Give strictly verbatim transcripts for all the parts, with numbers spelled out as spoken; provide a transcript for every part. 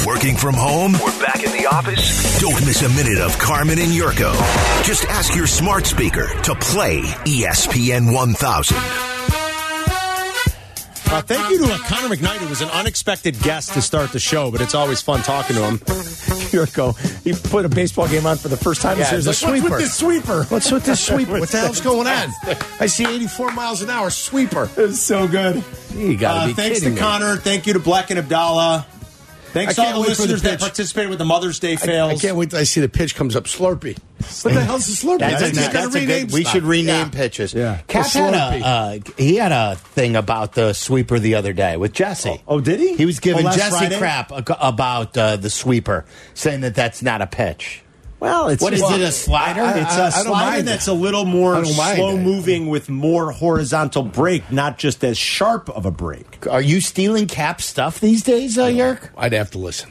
Working from home? We're back in the office? Don't miss a minute of Carmen and Yurko. Just ask your smart speaker to play E S P N one thousand. Uh, thank you to uh, Connor McKnight, who was an unexpected guest to start the show, but it's always fun talking to him. Yurko, he put a baseball game on for the first time. Yeah, this the year. Like, sweeper. What's with this sweeper? What's with this sweeper? What the hell's going on? I see eighty-four miles an hour sweeper. It's so good. You got to uh, be Thanks kidding to me. Connor. Thank you to Black and Abdallah. Thanks to I all can't the wait for the listeners that pitch. participated with the Mother's Day I, fails. I can't wait till I see the pitch comes up Slurpee. What the hell's a Slurpee? That's, They a, just gotta that's a rename good. We stuff. should rename Yeah. pitches. Yeah. Cap The had Slurpee. a uh, he had a thing about the sweeper the other day with Jesse. Oh, oh, did he? He was giving Oh, last Jesse Friday? crap ac- about uh, the sweeper, saying that that's not a pitch. Well, it's What is well, it? A slider? I- It's I- a I don't slider mind that's that. a little I more don't mind slow that. moving with more horizontal break, not just as sharp of a break. Are you stealing Cap stuff these days, uh, Yerk? I'd have to listen.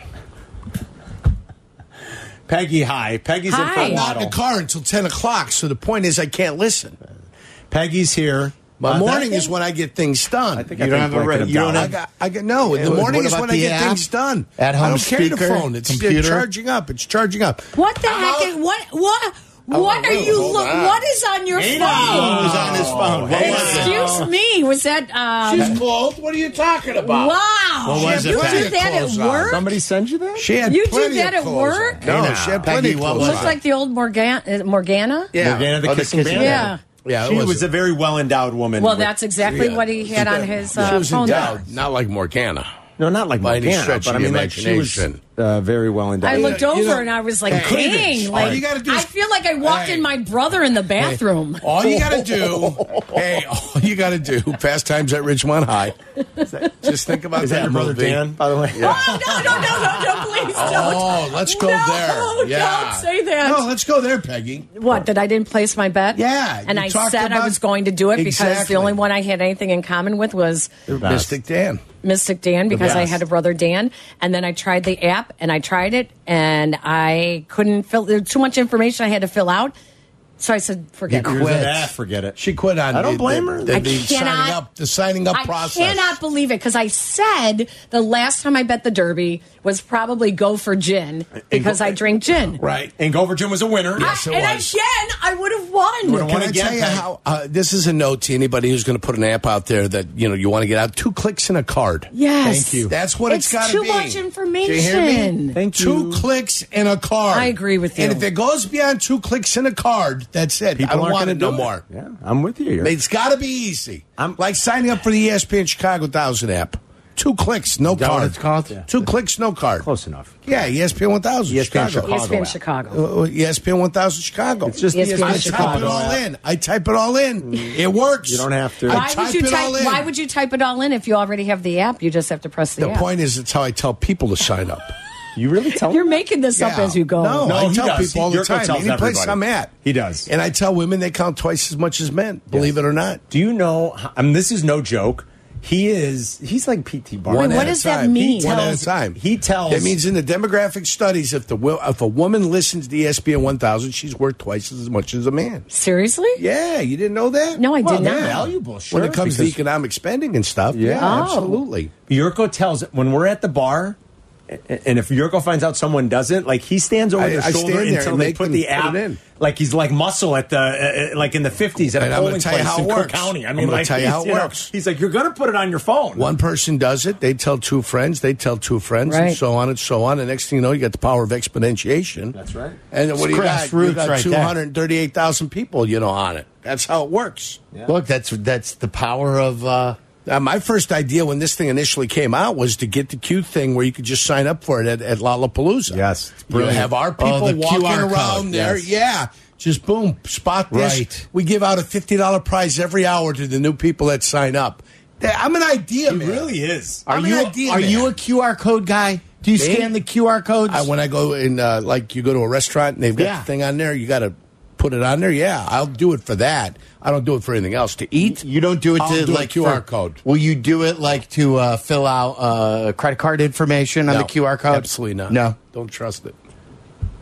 Peggy, hi. Peggy's in Hi. front I'm not in model. the car until ten o'clock, so the point is I can't listen. Peggy's here. My Uh, morning that- is when I get things done. I think You I don't think have a Black re- and you don't Abdallah- I got, I got no. In the What morning is about when I the get app? things done. At-home I don't carry the speaker, phone. It's computer? it's charging up. It's charging up. What the I'm heck? out. Is, what what what Oh, are you hold look? on. What is on your What phone? was on his phone? What Hey, was it? Excuse me. Was that? Um, She's clothed. What are you talking about? wow. What was you it, Peggy? do that Clothes at on. work? Somebody send you that? She had You do plenty that of at clothes work? on. No, Hey, now, she had Peggy, plenty of what clothes was Looks on. like the old Morgan- uh, Morgana. Yeah. Morgana the Oh, the Kissing Kissing Bandit. Yeah. Yeah, it She was was a very well endowed woman. Well, with- that's exactly Yeah. what he had on his She uh, was phone. endowed, not like Morgana. no, not like by any Morgana, stretch but of I mean, the like she was imagination. uh, very well endowed. I looked You over know- and I was like, Hey, dang. all Like, you gotta do is- I feel like I walked Hey. in my brother in the bathroom. All you got to do, hey, all you got to do, Fast Times at Ridgemont High. Just think about Is that that your brother movie. Dan, by the way? Oh, no, no, no, no, no, please don't. Oh, let's go no, there. Yeah. Don't say that. No, let's go there, Peggy. What, that I didn't place my bet? Yeah, And you I talked said I about- was going to do it because Exactly. the only one I had anything in common with was Mystic Dan. Mystic Dan because I best. had a brother Dan. And then I tried the app and I tried it and I couldn't fill, there was too much information I had to fill out. So I said, forget You it. quit. Ah, forget it. She quit on I don't the, blame the, her. The, I the cannot- signing up, the signing up I process. cannot believe it because I said the last time I bet the Derby was probably go for gin because I drink gin. Right. And Goverton was a winner. Yes, it and was. again, I would have won. would've Can won I again, tell you Peg. how? Uh, this is a note to anybody who's going to put an app out there that you know you want to get out. Two clicks in a card. Yes. Thank you. That's what It's it's got to too be. much Do you hear me? information. Thank Two you. clicks in a card. I agree with you. And if it goes beyond two clicks in a card, that's it. People I don't aren't want gonna it no do more. Yeah, I'm with you. It's got to be easy. I'm- like signing up for the E S P N Chicago one thousand app. Two clicks, no that card. what it's called? Yeah. Two clicks, no card. Close enough. Yeah, E S P N one thousand. E S P N Chicago. Chicago. E S P N app. Chicago. Uh, E S P N one thousand Chicago. It's just E S P N E S P N I type Chicago. it all in. I type it all in. It works. You don't have to. I Why type would you it all type? in. Why would you type it all in if you already have the app? You just have to press the, The app. point is, it's how I tell people to sign up. You really tell You're them? making this up Yeah. as you go. No, No, I he tell does. people all He- the Yurko time. tells Any place everybody. I'm at, He does. And I tell women they count twice as much as men. Believe it or not. Do you know? I mean, this is no joke. He is. He's like P T Barnum. One what at a does that time. mean? One at tells- a time. he tells- That means in the demographic studies, if the wo- if a woman listens to E S P N one thousand, she's worth twice as much as a man. Seriously? Yeah, you didn't know that? No, I Well, did they're not. valuable, sure. When it comes to because economic spending and stuff, Yeah. yeah, Oh. absolutely. Yurko tells when we're at the bar, and if Yurko finds out someone doesn't, like he stands over I- their I shoulder stand there until and they make put them the put app it in. like he's like muscle at the uh, uh, like in the fifties at And a I'm polling gonna tell you place how it in Cook works. County. I I'm mean, gonna like tell you how he's, it know, works. he's like, you're going to put it on your phone. One person does it, they tell two friends, they tell two friends, Right. and so on and so on. The next thing you know, you got the power of exponentiation. That's right. And then what do you got? You grassroots got right two there. hundred thirty-eight thousand people, you know, on it. That's how it works. Look, that's that's the power of. Uh, Uh, my first idea when this thing initially came out was to get the Q thing where you could just sign up for it at, at Lollapalooza. Yes, it's You brilliant. have our people Oh, the walking Q R code, around there. yes. Yeah. Just boom, spot this. Right. We give out a fifty dollars prize every hour to the new people that sign up. That- I'm an idea, He man. really is. are I'm you an idea are man. you a Q R code guy? Do you Me? scan the Q R codes? I, when I go in, uh, like you go to a restaurant and they've got Yeah. the thing on there, you got to put it on there. Yeah, I'll do it for that. I don't do it for anything else. To eat, You don't do it I'll to do a like Q R for- code. Will you do it like to uh, fill out uh, credit card information on No, the Q R code? Absolutely not. No. Don't trust it.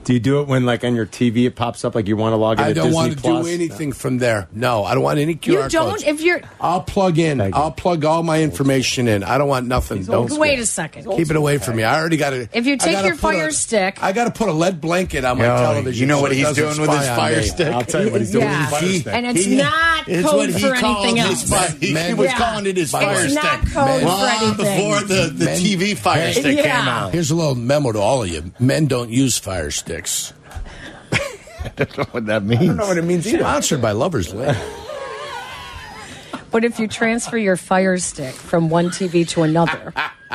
Do you do it when, like, on your T V it pops up, like you want to log into I don't Disney want to Plus? do anything from there. No, I don't want any Q R You don't? codes. If you're... I'll plug in. Thank you. I'll plug all my information in. I don't want nothing. Don't Wait a second. keep it away from me. I already got to. If you take your Fire Stick- I got to put a lead blanket on my Yo, television. you know so what it he's doesn't doing with his spy on Fire me. Stick? I'll tell you what he's doing Yeah. with his Fire He- Stick. And it's He- not It's code what he for called anything his else. fi- he, Man, he was yeah. calling it his It's Fire not Stick. code for Long anything. before the, the Men- T V Fire Stick Yeah. came out. Here's a little memo to all of you: men don't use Fire Sticks. I don't know what that I don't means. know what it means either. Sponsored by Lovers Lane. But if you transfer your Fire Stick from one T V to another,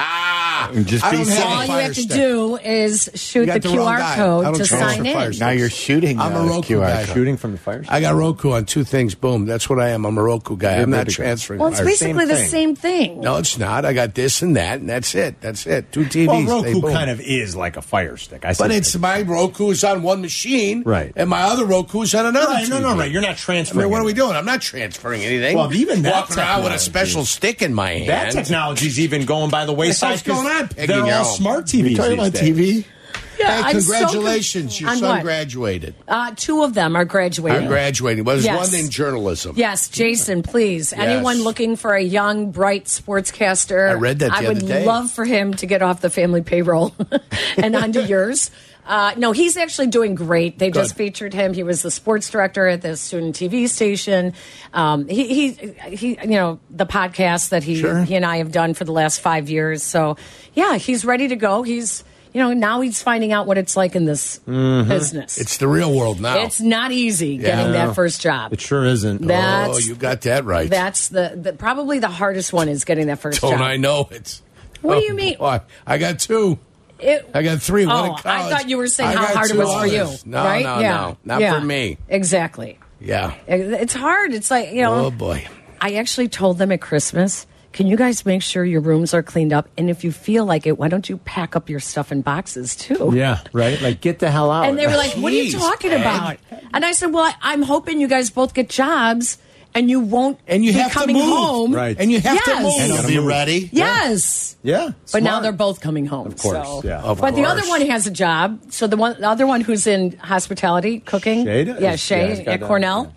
Just I be don't have safe. a all you Fire have to Stick. do is shoot You the got the Q wrong R guy. I code don't to transfer sign Fire in. Stick. Now you're shooting I'm a uh, Roku Q R guy. code. Shooting from the Fire Stick? I got Roku on two things. Boom. That's what I am. I'm a Roku guy. I'm not Good. transferring. Well, it's Fire Stick. basically the thing. same thing. No, it's not. I got this and that, and that's it. That's it. Two T Vs. Well, they Roku boom. kind of is like a Fire Stick. I But see it's that. my Roku's on one machine, Right. And my other Roku's on another. Right, no, no, T V. right. You're not I transferring. mean, what are it. we doing? I'm not transferring anything. Well, even that walking around with a technology- special stick in my hand. That technology's even going by the wayside. hell's going on, Peggy They're all Narrow? smart T Vs. You talking these about days. T V? Yeah, Hey, I'm so congratulations! con- Your on son what? graduated. Uh, two of them are graduating. I'm graduating. Well, there's Yes. one named journalism. Yes, Jason, please. Anyone looking for a young, bright sportscaster? I read that the I other would day. love for him to get off the family payroll and onto yours. Uh, no, he's actually doing great. They just featured him. He was the sports director at the student T V station. Um, he, he, he, you know, the podcast that he, Sure. he and I have done for the last five years. So, yeah, he's ready to go. He's, you know, now he's finding out what it's like in this business. It's the real world now. It's not easy getting that first job. It sure isn't. That's oh, you got that right. that's the, the probably the hardest one is getting that first Don't job. I know it? What do Oh, you mean? boy. I got two. It- I got three. One oh, in college. I thought you were saying I how got hard it two was for you. others. No, right? no, yeah. no. Not Yeah. for me. Exactly. Yeah. It- It's hard. It's like, you know. Oh, boy. I actually told them at Christmas, can you guys make sure your rooms are cleaned up? And if you feel like it, why don't you pack up your stuff in boxes too? Yeah, right? Like, get the hell out. And they were like, what are you Jeez, talking Ed. about? And I said, well, I- I'm hoping you guys both get jobs and you won't And you be have to coming move. home. Right. And you have Yes. to move. And you'll be ready. Yes. yeah. But now smart. they're both coming home. Of course, so. yeah. Of but the course. other one has a job. So the one, the other one who's in hospitality, cooking, Shay does? yeah, Yeah, Shay he's got at that, Cornell.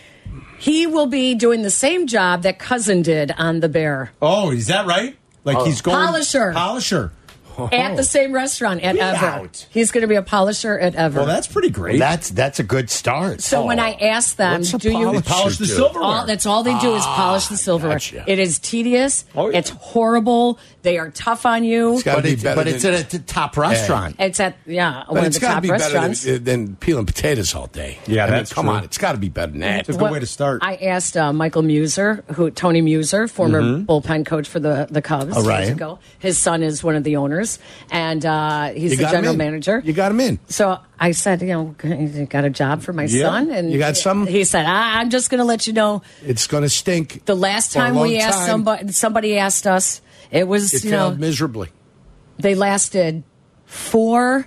He will be doing the same job that Cousin did on The Bear Oh, is that right? Like, he's going. Polisher. Polisher. at the same restaurant at Get Ever. out. He's going to be a polisher at Ever. Well, that's pretty great. That's that's a good start. so when I asked them, What's a do you polisher polish the do? silverware. all, that's all they do is polish the silverware. gotcha. It is tedious. Oh, yeah. It's horrible. They are tough on you. It's got to but be it's, better but it's than, at a t- top restaurant. It's at yeah but one of it's the got to top be restaurants. better than, than peeling potatoes all day. Yeah, I mean, that's come true. on. It's got to be better than that. It's a good way to start. I asked uh, Michael Muser, who Tony Muser, former bullpen coach for the the Cubs, Oh, right. years ago. His son is one of the owners, and uh, he's You the got him general in. manager. You got him in. So I said, you know, you got a job for my Yeah. son, and You got some? He said, I, I'm just going to let you know. It's going to stink. The last For a time we long asked time. somebody, somebody asked us, it was It you know failed miserably. they lasted four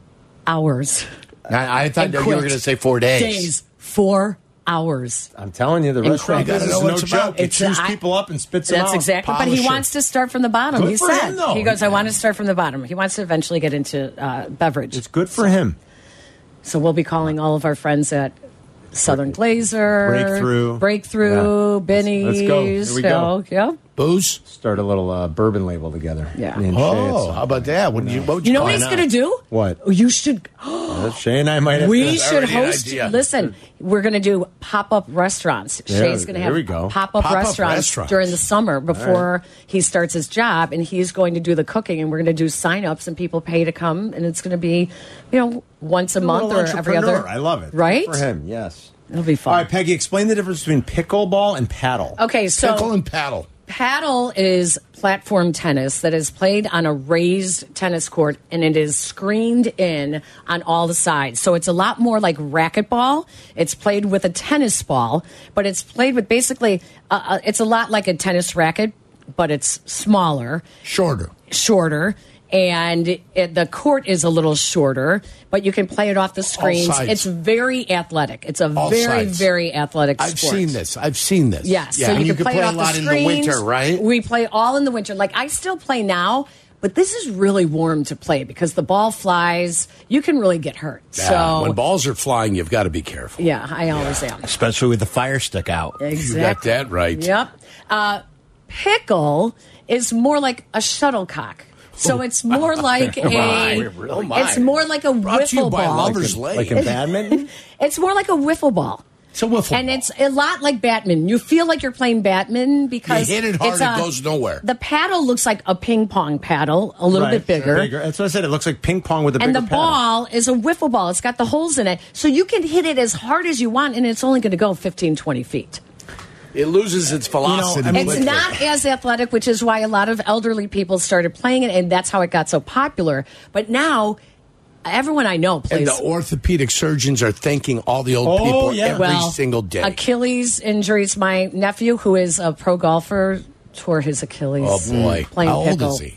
hours. I, I thought And you were quit. going to say four days. Days, four hours. I'm telling you, the restaurant Incredible. business is You gotta know no what it's about. joke. It It's chews a- I- people up and spits them That's out. exactly. But he Polisher. wants to start from the bottom. Good he for said. him, though. He goes, I want to start from the bottom. He wants to eventually get into uh, beverage. It's good for him. So we'll be calling all of our friends at Southern Glazer, Breakthrough. Breakthrough, Yeah. Benny's. Let's go. Here we go. So, yeah. Booze? Start a little uh, bourbon label together. Yeah. Me and Shay, Oh, it's- how about that? What, you, what would You know call what it he's now? going to do? What? Oh, you should. Uh, Shay and I might have We to- should already an host. idea. Listen, we're going to do pop up restaurants. Yeah, Shay's going to there have we go. pop up Pop-up restaurants, restaurants. during the summer before he starts his job, and he's going to do the cooking, and we're going to do sign ups, and people pay to come, and it's going to be, you know, once a A month little or every other. entrepreneur. I love it. Right? Good for him, yes. It'll be All fun. right, Peggy, explain the difference between pickleball and paddle. Okay, so Pickle and paddle. paddle is platform tennis that is played on a raised tennis court, and it is screened in on all the sides. So it's a lot more like racquetball. It's played with a tennis ball, but it's played with basically, uh, uh, it's a lot like a tennis racket, but it's smaller, Shorter. shorter. And it, the court is a little shorter, but you can play it off the screens. sides. It's very athletic. It's a All very, sides. very athletic I've sport. seen this. I've seen this. Yes, Yeah. so and you, you can can play, play it a off lot the in the screens. winter, right? We play all in the winter. Like I still play now, But this is really warm to play because the ball flies. You can really get hurt. Yeah, So when balls are flying, you've got to be careful. yeah, I always am. Especially with the fire stick out. You got that right. Yep. Uh, pickle is more like a shuttlecock. So it's more like a. Oh, my. It's more like a Brought to you wiffle by ball. Lover's Lane. Like in badminton? It's more like a wiffle ball. It's a wiffle And ball. it's a lot like badminton. You feel like you're playing badminton because You hit it hard, it's it a- goes nowhere. The paddle looks like a ping pong paddle, a little Right. bit bigger. That's what I said. It looks like ping pong with a And bigger the paddle. ball is a wiffle ball. It's got the holes in it. So you can hit it as hard as you want, and it's only going to go fifteen, twenty feet. It loses its velocity. I mean, It's quickly. not as athletic, which is why a lot of elderly people started playing it, and that's how it got so popular. But now, everyone I know And plays. the orthopedic surgeons are thanking all the old Oh, people yeah. every well, single day. Achilles injuries. My nephew, who is a pro golfer, tore his Achilles. Oh, boy. Playing How old pickle. is he?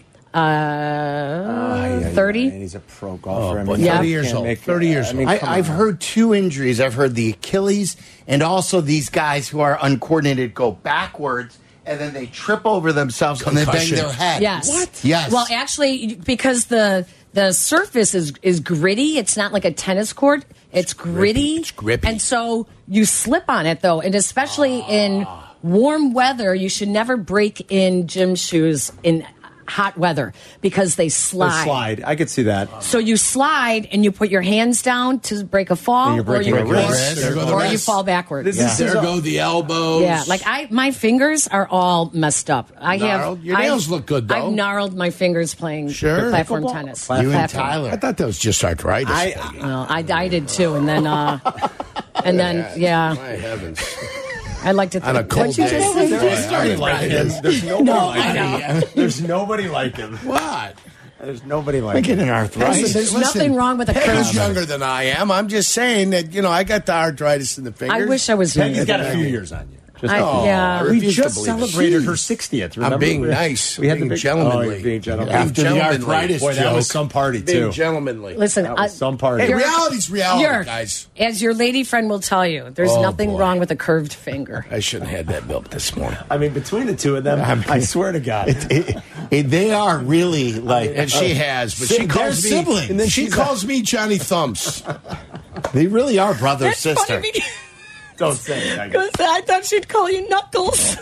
Uh, thirty. And he's a pro golfer. I boy, mean, Yeah. thirty years can't old. make- thirty years I old. mean, I, come I've on. heard two injuries. I've heard the Achilles and also these guys who are uncoordinated go backwards and then they trip over themselves and they bang Concussion. their head. Yes. What? Yes. Well, actually, because the the surface is is gritty. It's not like a tennis court. It's gritty. It's grippy. And so you slip on it though, and especially in warm weather, you should never break in gym shoes in hot weather because they They slide. slide. I could see that. So you slide and you put your hands down to break a fall, And you're or breaking you a wrist. There go the or you wrists. fall backwards. This yeah. is- There go the elbows. Yeah, like I, my fingers are all messed up. I Gnarled? have Your nails I've- look good, though. I've gnarled my fingers playing Sure. platform Pickleball? tennis. You and Platform. Tyler. I thought that was just arthritis. I- Peggy. Well, I, I did too, and then uh, and then yeah, My heavens. I like to. On a Think, cold What'd you day. just say? There's nobody like him. There's nobody No, like I him. There's nobody like him. What? There's nobody like I him. get an arthritis. Listen, there's nothing wrong with a Peggy's curve. younger than I am. I'm just saying that, you know, I got the arthritis in the fingers. I wish I was. Peggy's younger got a than few that. years on you. Just I, Oh, yeah. I we refuse to just believe it. celebrated her sixtieth. I'm Remember? being We- nice. We had being the big gentlemanly. Oh, you're being gentlemanly. Being After the gentlemanly. arthritis Boy, that was joke. some party Being too. gentlemanly. Listen, That was I- some party. Hey, You're- reality's reality, You're- guys. as your lady friend will tell you, there's Oh, nothing boy. wrong with a curved finger. I shouldn't have had that milk this morning. I mean, between the two of them, I swear to God. It- it- they are really like. And she has, but Si- she calls they're me. siblings. And then she She's calls me Johnny Thumbs. They really are brother sister. Don't say it. I Because I thought she'd call you Knuckles.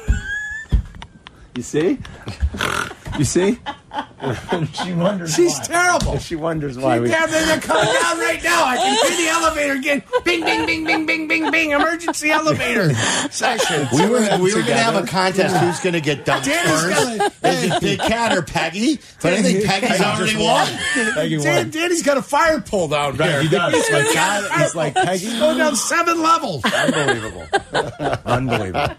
You see? You see? she wonders She's why. terrible. She wonders why. we, Yeah, they're coming down right now. I can see the elevator again. Bing, bing, bing, bing, bing, bing, bing. Emergency elevator session. We were, we were going to have a contest who's going to get dumped Danny's first. got Is it Big Cat or Peggy? But I think Peggy's Peggy already just won. Peggy Dan, won. Danny's got a fire pole down there. He does. It's like, God, it's like Peggy. He's going down seven levels. Unbelievable. Unbelievable.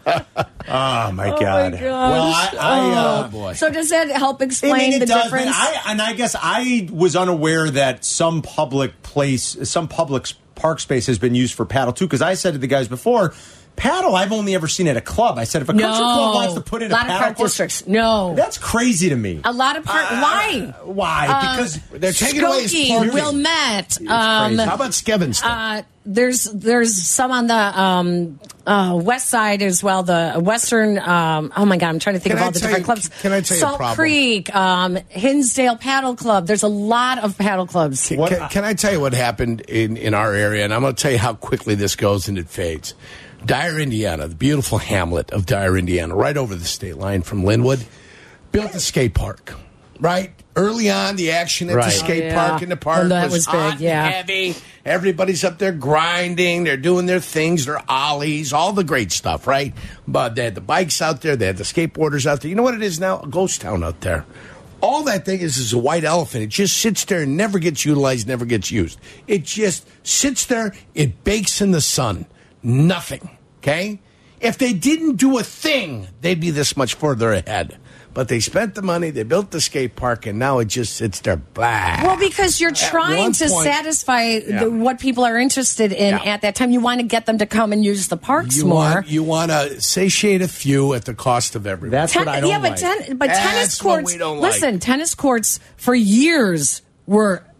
Oh, my God. God. Well, I, I uh, Oh, boy. So does that help I explain mean, it the does, difference? but I, and I guess I was unaware that some public place, some public park space has been used for paddle too. Because I said to the guys before, paddle I've only ever seen at a club. I said if a country club wants to put in a a lot of paddle park course, districts. No, that's crazy to me. a lot of park. Uh, why? Why? Uh, because They're taking away his Skokie, parking. Wilmette. Um, How about Skevinston? uh, there's there's some on the um, uh, west side as well. The western. Um, oh my God, I'm trying to think Can of I all the tell different you- clubs. can I tell you a Salt problem? Creek, um, Hinsdale Paddle Club. There's a lot of paddle clubs. Can, can, can I tell you what happened in, in our area? And I'm going to tell you how quickly this goes and it fades. Dyer, Indiana, the beautiful hamlet of Dyer, Indiana, right over the state line from Linwood, built a skate park, right? Early on, the action at Right. the skate Oh, yeah. park in the park Well, that was, was big, hot yeah. and heavy. Everybody's up there grinding. They're doing their things, their ollies, all the great stuff, right? But they had the bikes out there. They had the skateboarders out there. You know what it is now? A ghost town out there. All that thing is is a white elephant. It just sits there and never gets utilized, never gets used. It just sits there. It bakes in the sun. Nothing. Okay? If they didn't do a thing, they'd be this much further ahead. But they spent the money, they built the skate park, and now it just sits there. Blah. Well, because you're trying one to point- satisfy Yeah. the, what people are interested in Yeah. at that time. You want to get them to come and use the parks You more. want you want to satiate a few at the cost of everyone. That's Ten- what I don't yeah, like. but ten, but That's tennis what courts. we don't like. Listen, tennis courts for years were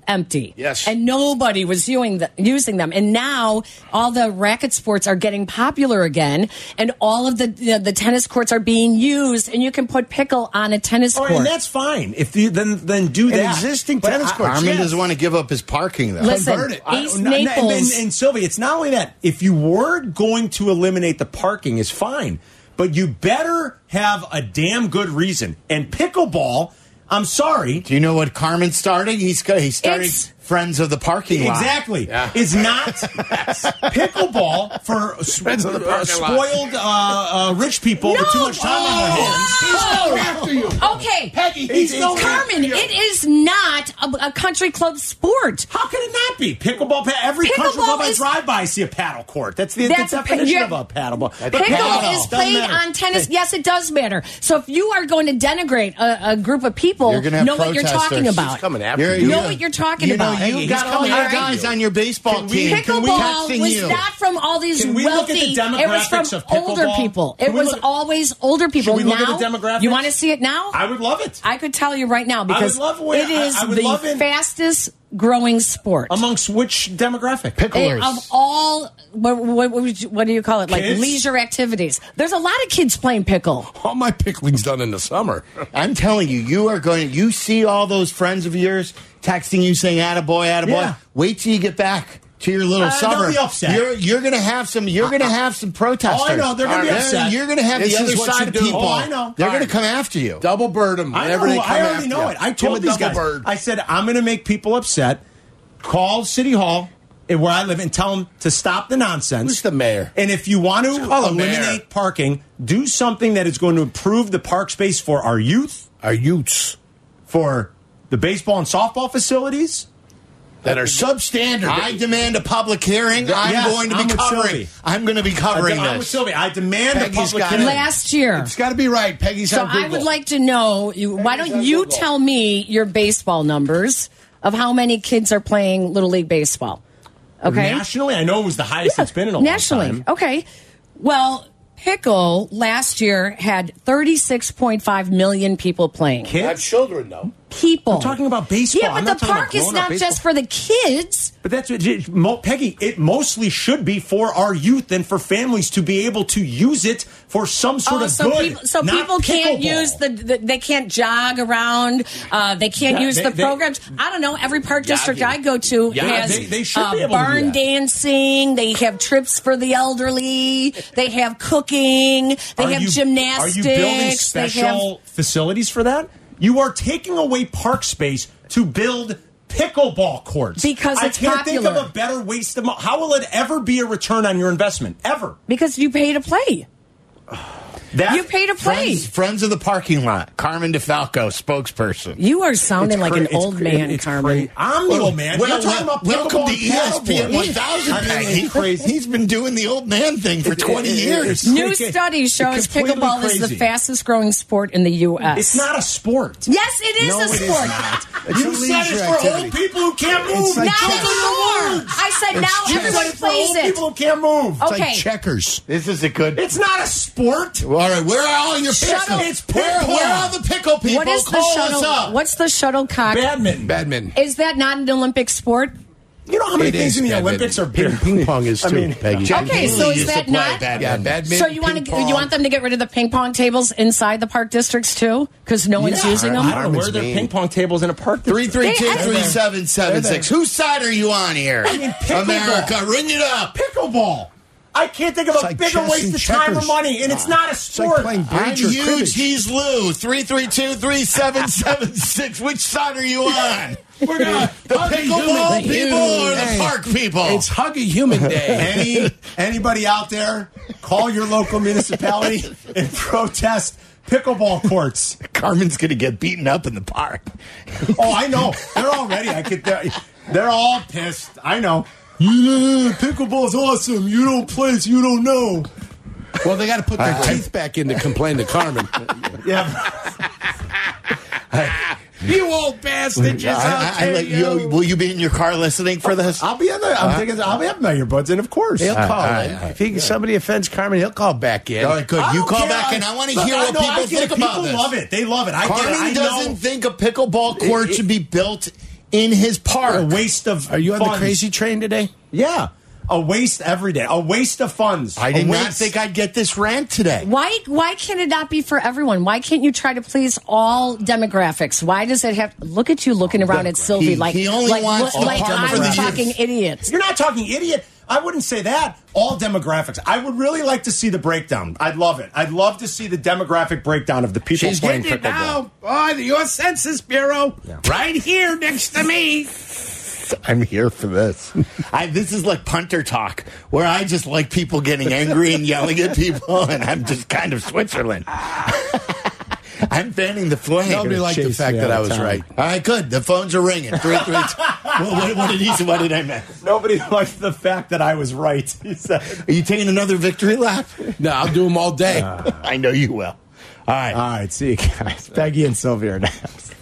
empty. Yes. And nobody was using, the, using them. And now all the racket sports are getting popular again, and all of the the, the tennis courts are being used, and you can put pickle on a tennis Oh, court. and that's fine. If you then then do An that. existing But tennis I- court. Armin Yes. doesn't want to give up his parking, though. Listen, Convert it. East I- no, no, Naples. And, and, and Sylvia, it's not only that. If you were going to eliminate the parking, is fine, but you better have a damn good reason. And pickleball, I'm sorry, Do you know what Carmen started? He's he started It's- Friends of the Parking Lot. exactly, Yeah. is not pickleball for Friends of the uh, parking lot. spoiled uh, uh, rich people with too much time on their hands. Oh! after you. Okay, Peggy, he's going Carmen, after you. it is not a, a country club sport. How can it not be pickleball? Pa- every country Pickleball club I is- drive by, I see a paddle court. That's the, That's the a pi- definition you're- of a paddle ball. But Pickle paddle is doesn't played matter. on tennis. Yes, it does matter. So if you are going to denigrate a, a group of people, You're gonna have know what you're protesters. talking He's about. He's coming after You're- you. Know what you're talking you about. Know, you Hey, got he's all coming your after guys you. on your baseball Can we- team can we- Pickleball texting was you. not from all these Can we look at wealthy. the It was from demographics of older pickleball? people. Can It we was look- always older people. Should we look now, at the demographics? you want to see it now? I would love it. I could tell you right now because love it. it is I- I would the love it. fastest growing sport. Amongst which demographic? Eh, of all what, what, what, would you- what do you call it, like Kids? leisure activities? There's a lot of kids playing pickle. All my pickling's done in the summer. I'm telling you, you are going to, you see all those friends of yours texting you saying, attaboy, attaboy. Yeah. Wait till you get back to your little Uh, they'll suburb. be upset. You're, you're going to have some, you're going to have some protesters. Oh, I know. They're gonna be They're- upset. You're going to have This the other is what side you of do. people. Oh, I know. They're All going right. to come after you. Double bird them I whenever know. they come I already after know you. it. I Give told them a these double guys. bird. I said I'm going to make people upset. Call City Hall eh, where I live and tell them to stop the nonsense. Who's the mayor? And if you want to Call the mayor. eliminate parking, do something that is going to improve the park space for our youth, Our youths for the baseball and softball facilities. that are substandard. I demand a public hearing. I'm Yes, going to be I'm with covering. Sylvie. I'm going to be covering I'm with this. Sylvia. I demand Peggy's a public got it. hearing. Last year. It's got to be right. Peggy's So on Google. I would like to know, you- why Peggy's don't on you Google. tell me your baseball numbers of how many kids are playing Little League Baseball? Okay. Nationally, I know it was the highest it's been in a Nationally. long time. Okay. Well, Pickle last year had thirty-six point five million people playing. I have Kids? children, though. People. I'm talking about baseball. Yeah, but I'm the not talking about park is grown-up not baseball. just for the kids. But that's what, it- Mo- Peggy, it mostly should be for our youth and for families to be able to use it for some sort Oh, of so good. people, so not people can't pickleball. use the, the, they can't jog around. Uh, they can't Yeah, use they- the they- programs. I don't know. Every park district Jogging. I go to Yeah, has they- they should uh, be able to do barn that. dancing. They have trips for the elderly. They have cooking. They Are have you- gymnastics. Are you building They have special facilities for that? You are taking away park space to build pickleball courts. Because I it's can't think popular. of a better waste of money. How will it ever be a return on your investment? Ever. because you pay to play. That, You pay to play. Friends, friends of the Parking Lot. Carmen DeFalco, spokesperson. You are sounding It's like cra- an it's old cra- man, it's Carmen. cra- I'm the old man. Well, You're talking well, about welcome pickleball to E S P N and one paddleboard. thousand, I mean, Peggy. it's crazy. He's been doing the old man thing for It- twenty it- it- years. it's- New It's study shows completely pickleball is the crazy. fastest growing sport in the U S. It's not a sport. Yes, it is No, a it is sport. not. It's you a said it's leisure for activity. old people who can't move. It's like Not chess. anymore. I said It's now chess. everybody It's for old plays it. people who can't move. Oh. It's Okay. like checkers. This is a good. It's not a sport. All right, where are all your Shut pickle? up. It's where, pickle. where are the pickle people? What is the Call shuttle? us up. What's the shuttlecock? Badminton. Badminton. Is that not an Olympic sport? You know how many It things is in the badminton. Olympics are Ping, ping pong is too, I mean, Peggy. Jack Okay, so Healy is used to that play not- Yeah, badminton. badminton. So you want ping to pong. you want them to get rid of the ping pong tables inside the park districts too, because no one's Yeah, using them. I don't know where Harmon's there are mean. ping pong tables in a park. Three three two They- three seven seven six. Whose side are you on here? I mean, pickleball. America, ring it up. Pickleball. I can't think of It's a like bigger chess waste and of time or checkers. money, and it's not a It's like sport. playing I'm bridge or huge. cribbage. He's Lou. Three three two three seven seven six. Which side are you on? We're gonna The hug a pickleball human. people or the Hey, park people? It's Hug a Human Day. Any anybody out there, call your local municipality and protest pickleball courts. Carmen's going to get beaten up in the park. Oh, I know. They're all ready. I could. They're, they're all pissed. I know. Yeah, pickleball's awesome. You don't play, so you don't know. Well, they got to put their teeth back in to complain to Carmen. Yeah. You old bastard! Just I, out I, I there, let you, will you be in your car listening for this? I'll be on the. I'm thinking. I'll be having my earbuds in, of course. He'll I- call all in. right. If he, somebody offends Carmen, he'll call back in. All right, good. I You don't call care. back and I want to Look, hear I what know, I people get it. think about People this. love it. They love it. I Carmen get it. I doesn't know. think a pickleball court It- it- should be built in his park. A waste of Are you on funds. the crazy train today? Yeah. A waste every day. A waste of funds. I did a not waste. think I'd get this rant today. Why why can it not be for everyone? Why can't you try to please all demographics? Why does it have look at you looking around at Sylvie He- like he only like, wants like, the like part for I'm the talking youth. idiots. You're not talking idiot. I wouldn't say that. All demographics. I would really like to see the breakdown. I'd love it. I'd love to see the demographic breakdown of the people She's playing getting it pickleball. now. Oh, the U S Census Bureau. Right here next to me. I'm here for this. I, this is like punter talk, where I just like people getting angry and yelling at people, and I'm just kind of Switzerland. I'm fanning the flame. Nobody liked the chase fact me that out I of was town. right. All right, good. The phones are ringing. Three, three. what, what, what did he say? What did I miss? Nobody liked the fact that I was right, he said. Are you taking another victory lap? No, I'll do them all day. I know you will. All right. All right, see you guys. Peggy and Sylvia are next.